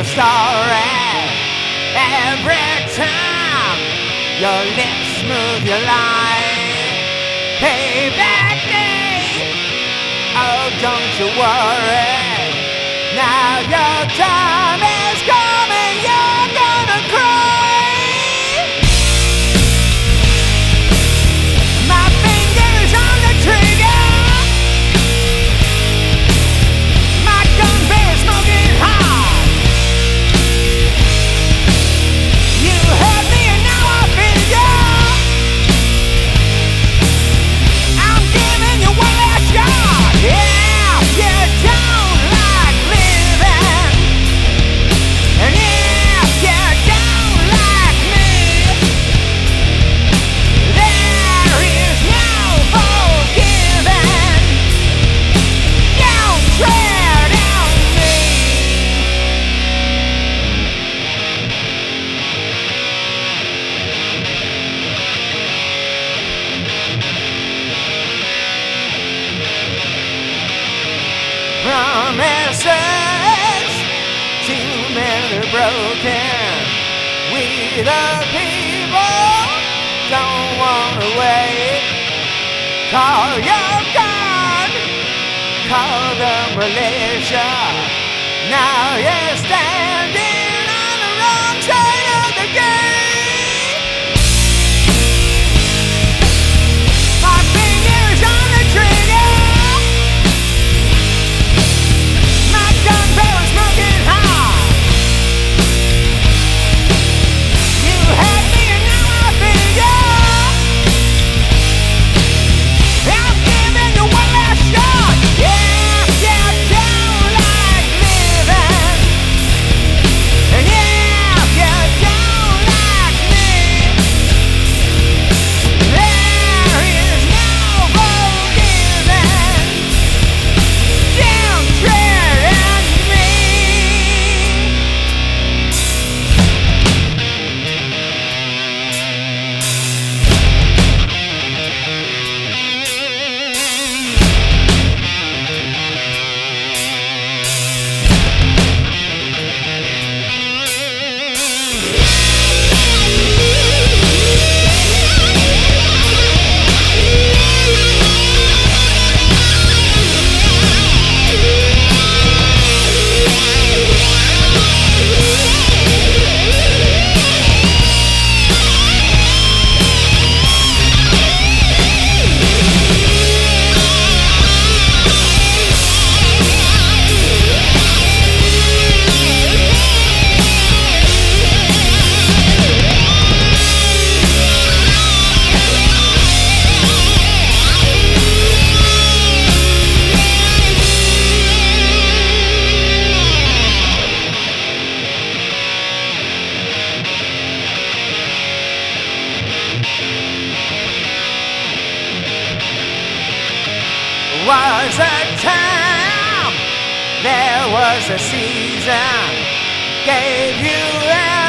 your story. Every time your lips move your line. Payback day, oh don't you worry. Now your time is coming, you're gonna cry. My finger is on the trigger. My gun barrel smoking hot. You hurt me and now I feel ya. I'm giving you one last shot. Yeah, you don't like living. And if you don't like me, there is no forgiving. Don't tread on me. Promises, too many broken. We the people don't wanna wait. Call your gun, call the militia. Now you're standing on the wrong side of the gate. My finger's on the trigger. My gun barrel smoking hot. You had me and now I feel ya. I'm giving you one last shot. Yeah, you don't like living. And yeah, you don't like me. There is no forgiving. Don't tread on me. Was a time, there was a season, gave you